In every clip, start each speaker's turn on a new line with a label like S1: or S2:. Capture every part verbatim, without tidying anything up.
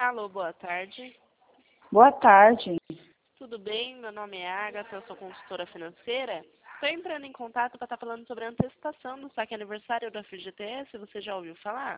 S1: Alô, boa tarde.
S2: Boa tarde.
S1: Tudo bem? Meu nome é Agatha, eu sou consultora financeira. Estou entrando em contato para estar falando sobre a antecipação do saque aniversário do F G T S. Você já ouviu falar?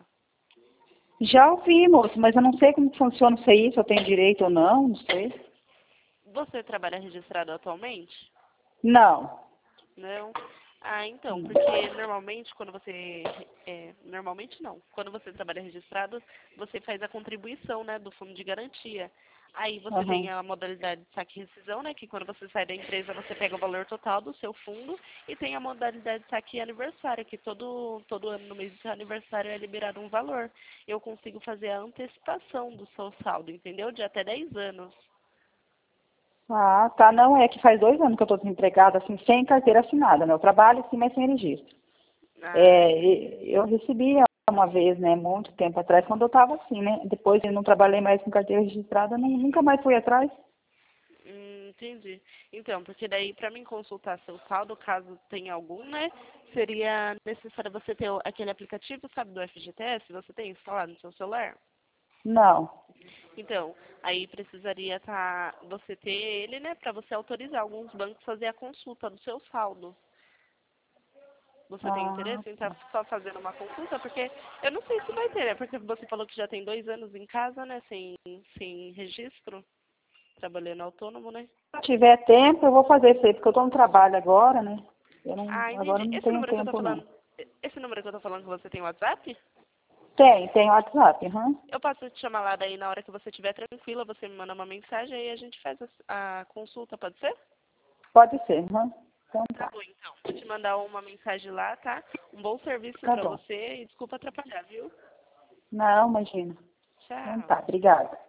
S2: Já ouvi, moço, mas eu não sei como funciona isso aí, se eu tenho direito ou não, não sei.
S1: Você trabalha registrado atualmente?
S2: Não.
S1: Não? Ah, então,
S2: Não.
S1: porque normalmente quando você... É, normalmente não. Quando você trabalha registrado, você faz a contribuição, né, do fundo de garantia. Aí você tem
S2: Aham.
S1: a modalidade de saque e rescisão, né, que quando você sai da empresa você pega o valor total do seu fundo, e tem a modalidade de saque e aniversário, que todo, todo ano no mês do seu aniversário é liberado um valor. Eu consigo fazer a antecipação do seu saldo, entendeu? De até dez anos.
S2: Ah, tá. Não, é que faz dois anos que eu estou desempregada, assim, sem carteira assinada, né? Eu trabalho, sim, mas sem registro.
S1: Ah,
S2: É,
S1: entendi.
S2: e- eu recebi uma vez, né, muito tempo atrás, quando eu estava assim, né? Depois eu não trabalhei mais com carteira registrada, nu- nunca mais fui atrás.
S1: Hum, entendi. Então, porque daí para mim consultar seu saldo, caso tenha algum, né, seria necessário você ter o- aquele aplicativo, sabe, do F G T S, você tem instalado no seu celular?
S2: Não.
S1: Então, aí precisaria tá, você ter ele, né, para você autorizar alguns bancos a fazer a consulta do seu saldo. Você tem
S2: Ah,
S1: interesse em estar
S2: tá.
S1: só fazendo uma consulta? Porque eu não sei se vai ter, né? Porque você falou que já tem dois anos em casa, né, sem, sem registro, trabalhando autônomo, né?
S2: Se tiver tempo, eu vou fazer isso aí, porque eu estou no trabalho agora, né? Eu não,
S1: Ah,
S2: agora eu
S1: entendi.
S2: não
S1: Esse
S2: tenho
S1: número que eu tô
S2: tempo, não.
S1: falando, esse número que eu tô falando que você tem WhatsApp?
S2: Tem, tem WhatsApp, aham.
S1: Eu posso te chamar lá daí na hora que você estiver tranquila, você me manda uma mensagem aí a gente faz a, a consulta, pode ser?
S2: Pode ser, aham. Então
S1: Tá
S2: tá.
S1: bom, então. Vou te mandar uma mensagem lá, tá? Um bom serviço
S2: Tá
S1: pra
S2: bom.
S1: você e desculpa atrapalhar, viu?
S2: Não, imagina. Então
S1: Tchau.
S2: tá, obrigada.